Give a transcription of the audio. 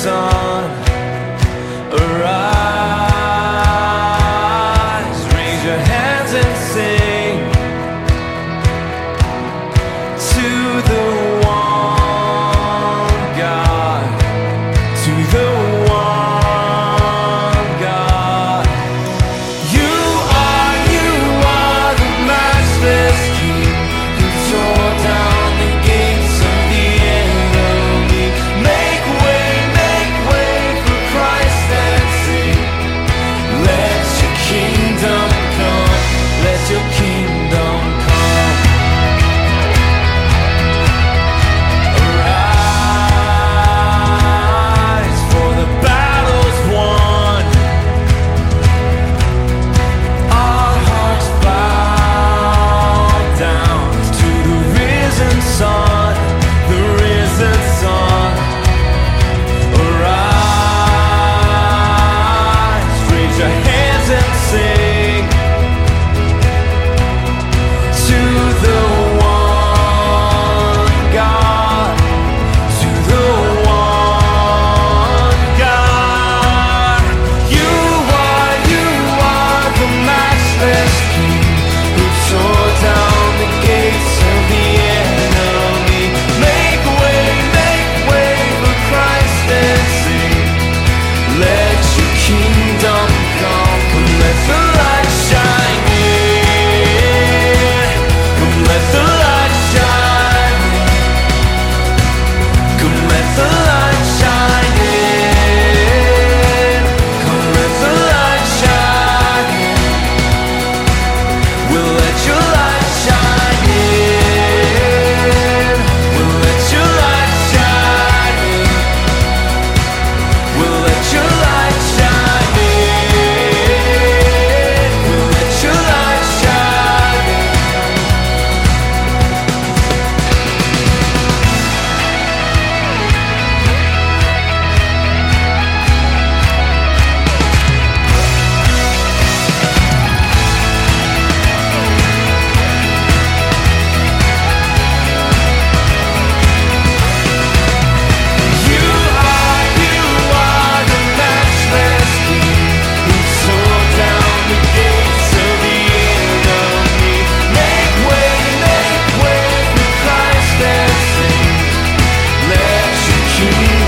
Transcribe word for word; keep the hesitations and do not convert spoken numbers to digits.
sun, arise, raise your hands and sing to the one God, to the one God. You are, you are the matchless King who tore down the gates of the enemy. Make way, make way for Christ and sing. Let your kingdom come, let your kingdom come. Arise, for the battle's won. Our hearts bow down to the risen Son, the risen Son. Arise, raise your hands and sing to the one God, to the one God. You are, you are the matchless King who tore down the gates of the enemy. Make way, make way for Christ and sing. Let your kingdom come, come let the light shine in. Come let the light shine. Come let the light shine in. Come let the light shine. We'll let your light shine in. We'll let your light shine in. We'll let your light shine in. We'll let your light shine in. You are, you are the matchless King who tore down the gates of the enemy. Make way, make way for Christ and sing. Let your kingdom